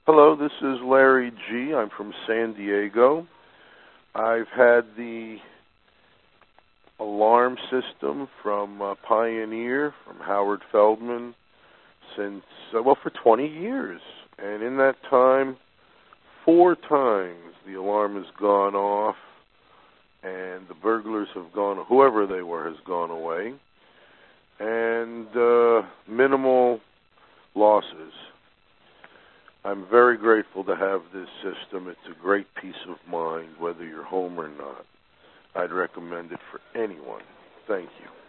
Hello, this is Larry G. I'm from San Diego. I've had the alarm system from Pioneer, from Howard Feldman, since, for 20 years. And in that time, 4 times the alarm has gone off and the burglars have gone, whoever they were has gone away, and minimal losses. I'm very grateful to have this system. It's a great peace of mind, whether you're home or not. I'd recommend it for anyone. Thank you.